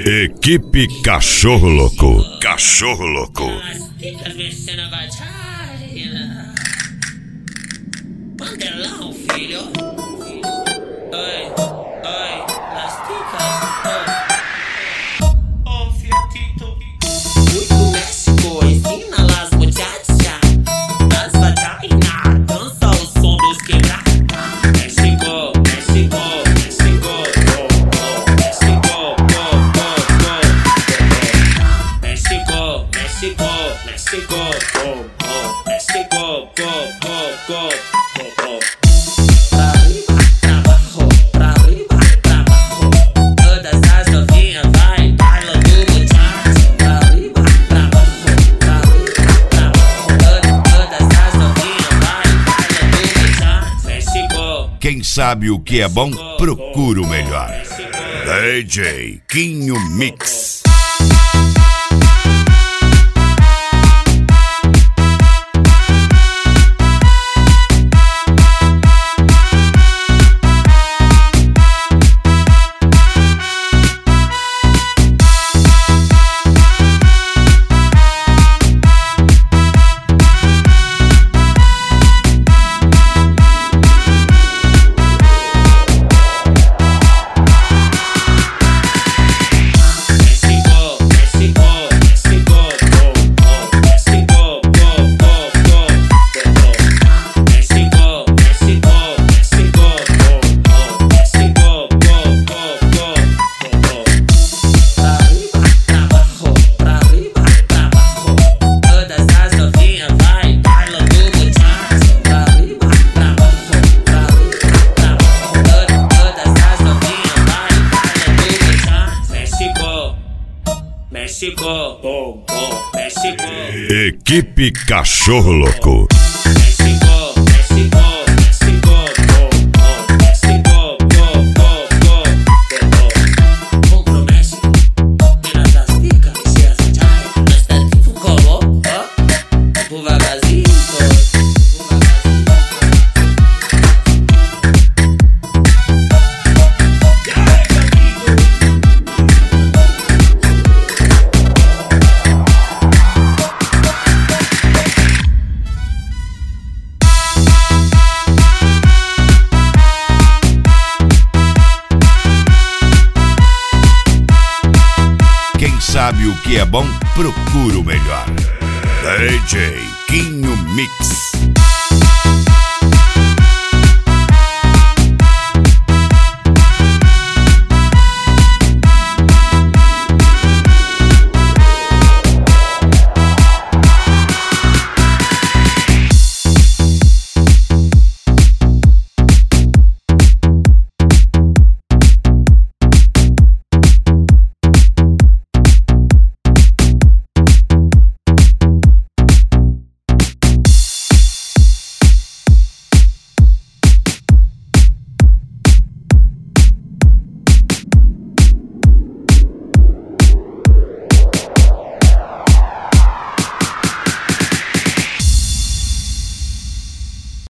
Equipe Cachorro Louco. Cachorro Louco. Mandelão, filho. Oi, oi, las ticas. Oh, fiatito. Fui pro México, ensina las muchachas. Das vaginas, dança o som dos quebra. México, México, México. Oh, oh, México, oh, oh, oh. México, México, México. Oh, oh, México, go, go, go. Quem sabe o que é bom, procura o melhor. DJ Quinho Mix. México, bom, bom, México. Equipe Cachorro Louco. México, México, México, bom, bom, México, go, go, go, go. Vamos pro México, pelas das ticas, mexer as chai. Nós tá tipo como, ó, pro vagazito. Sabe o que é bom? Procura o melhor. DJ Quinho Mix.